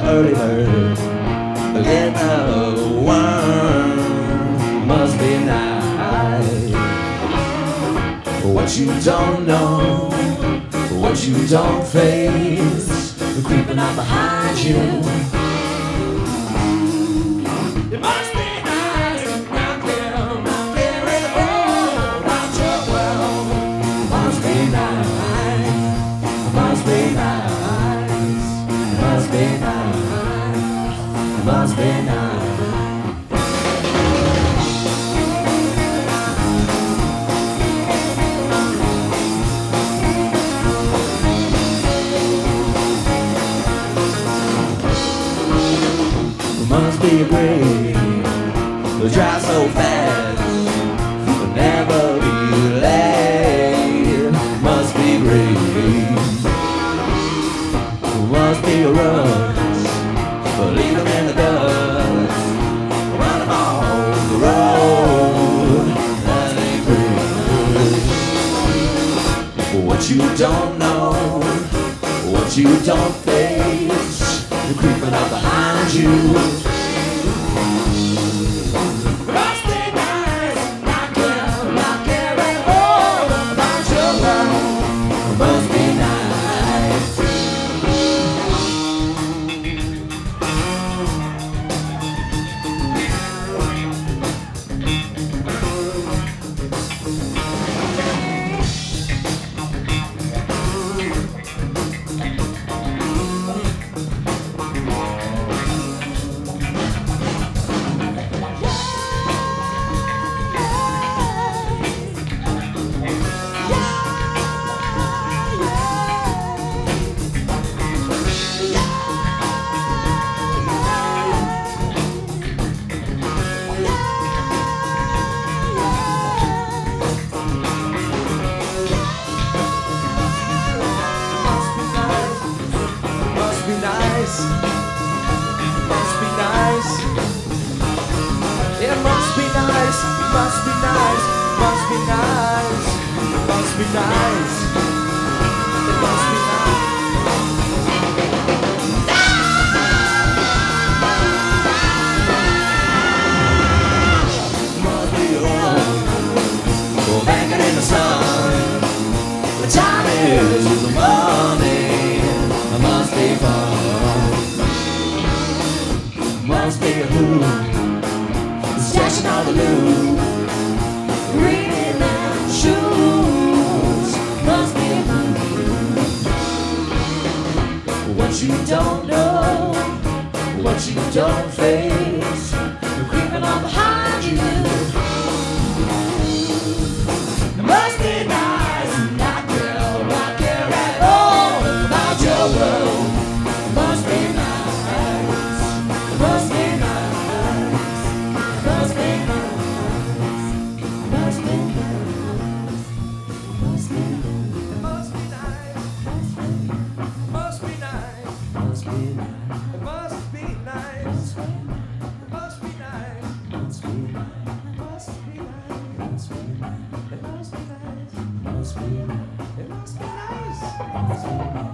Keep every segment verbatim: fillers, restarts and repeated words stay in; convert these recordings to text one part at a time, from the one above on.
early bird, get the worm. Must be nice. What you don't know, what you don't face, creeping up behind you. It must be nice, not care, not caring about your world. Must be nice, must be nice, must be nice, must be nice. Must be a grave, they'll drive so fast, they'll never be late. Must be grave, must be a rush, but leave them in the dust. Run them off the road, that ain't grave. What you don't know, what you don't face, they're creeping up behind you. Must be nice, not care, not care at all about your world. Must be nice. Must be nice. It must be nice. Must be nice. Must be nice. Must be nice. It must be nice. Must be home. Go banging in the sun. The time is the morning. It must be fun. Must be a who, stashing all the loot, reading out shoes. Must be a who. What you don't know, what you don't face, they're creeping on behind you. It must be nice, not care, not care at all about your world. Must be nice. Must be nice, must be nice, must be nice, must be nice, must be nice, must be nice, must be nice, must be nice, must be nice, must be nice, it must be nice, must be nice, it must be nice, must be nice.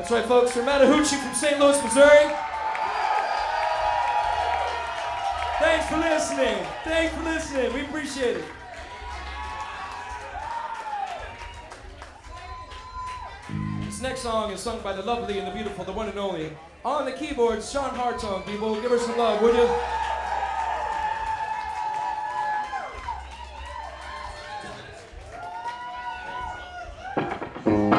That's right, folks. From Mattahoochee from Saint Louis, Missouri. Thanks for listening. Thanks for listening. We appreciate it. This next song is sung by the lovely and the beautiful, the one and only. On the keyboards, Sean Hartung, people. Give her some love, would you? Mm-hmm.